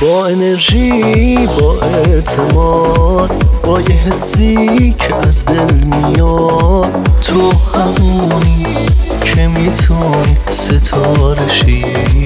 با انرژی، با اعتماد، با یه حسی که از دل میاد. تو همونی که میتونی ستاره شی.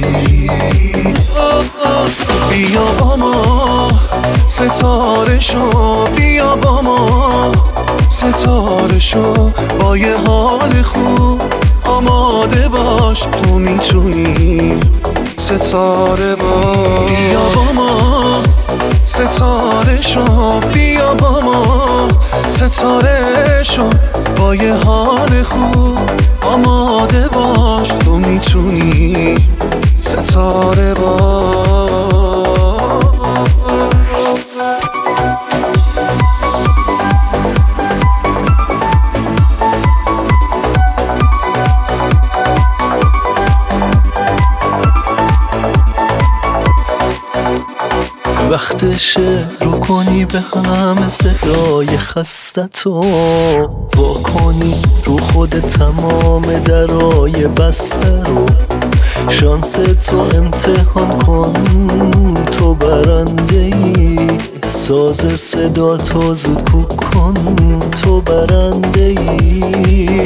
بیا با ما ستاره شو، بیا با ما ستاره شو، با یه حال خوب آماده باش، تو میتونی ستاره باش. بیا با ما ستاره شو، بیا با ما ستاره شو، با یه حال خوب آماده باش، تو میتونی ستاره باش. وقتشه رو کنی به همه صدای خستتو، وا کنی رو خود تمام درای بسته رو. شانس تو امتحان کن، تو برنده ای. ساز صدا تو زود کوک کن، تو برنده ای.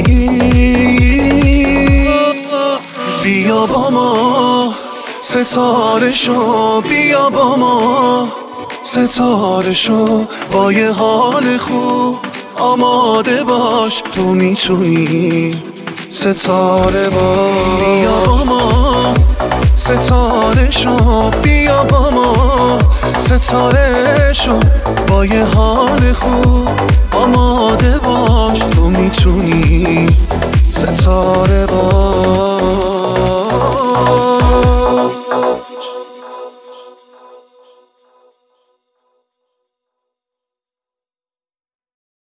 بیا با ما ستاره شو، بیا با ما ستاره شو، با یه حال خوب آماده باش، تو میتونی ستاره باش. بیا با ما ستاره شو، بیا با ما ستاره شو، با یه حال خوب آماده باش.